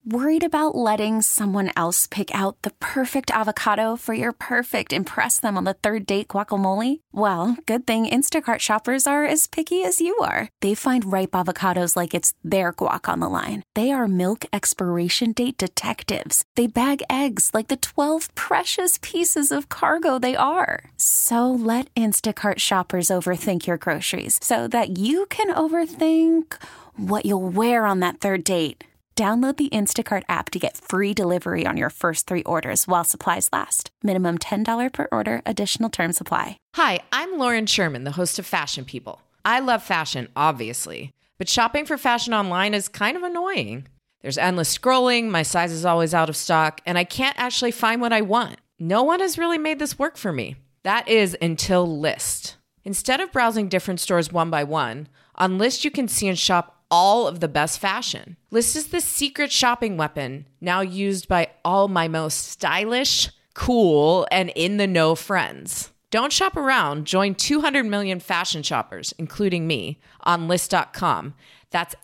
Worried about letting someone else pick out the perfect avocado for your perfect impress them on the third date guacamole? Well, good thing Instacart shoppers are as picky as you are. They find ripe avocados like it's their guac on the line. They are milk expiration date detectives. They bag eggs like the 12 precious pieces of cargo they are. So let Instacart shoppers overthink your groceries so that you can overthink what you'll wear on that third date. Download the Instacart app to get free delivery on your first 3 orders while supplies last. Minimum $10 per order. Additional terms apply. Hi, I'm Lauren Sherman, the host of Fashion People. I love fashion, obviously, but shopping for fashion online is kind of annoying. There's endless scrolling, my size is always out of stock, and I can't actually find what I want. No one has really made this work for me. That is until Lyst. Instead of browsing different stores one by one, on Lyst you can see and shop all of the best fashion. Lyst is the secret shopping weapon now used by all my most stylish, cool, and in-the-know friends. Don't shop around. Join 200 million fashion shoppers, including me, on Lyst.com. That's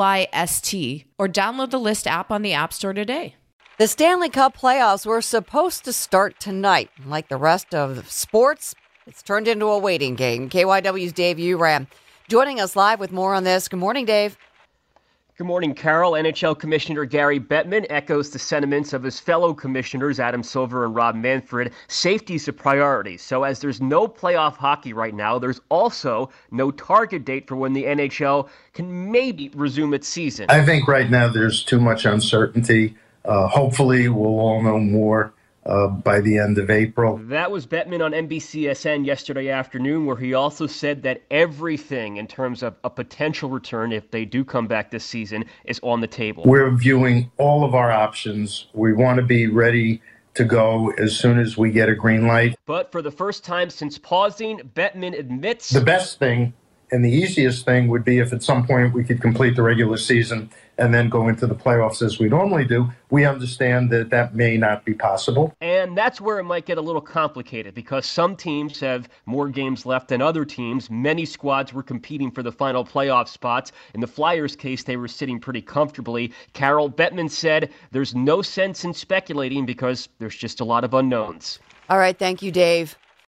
Lyst, or download the Lyst app on the App Store today. The Stanley Cup playoffs were supposed to start tonight. Like the rest of sports, it's turned into a waiting game. KYW's Dave Uram joining us live with more on this. Good morning, Dave. Good morning, Carol. NHL Commissioner Gary Bettman echoes the sentiments of his fellow commissioners, Adam Silver and Rob Manfred. Safety's a priority. So as there's no playoff hockey right now, there's also no target date for when the NHL can maybe resume its season. I think right now there's too much uncertainty. Hopefully we'll all know more by the end of April. That was Bettman on NBCSN yesterday afternoon, where he also said that everything in terms of a potential return, if they do come back this season, is on the table. We're viewing all of our options. We want to be ready to go as soon as we get a green light. But for the first time since pausing, Bettman admits the best thing and the easiest thing would be if at some point we could complete the regular season and then go into the playoffs as we normally do. We understand that that may not be possible. And that's where it might get a little complicated because some teams have more games left than other teams. Many squads were competing for the final playoff spots. In the Flyers' case, they were sitting pretty comfortably. Carol, Bettman said there's no sense in speculating because there's just a lot of unknowns. All right, thank you, Dave.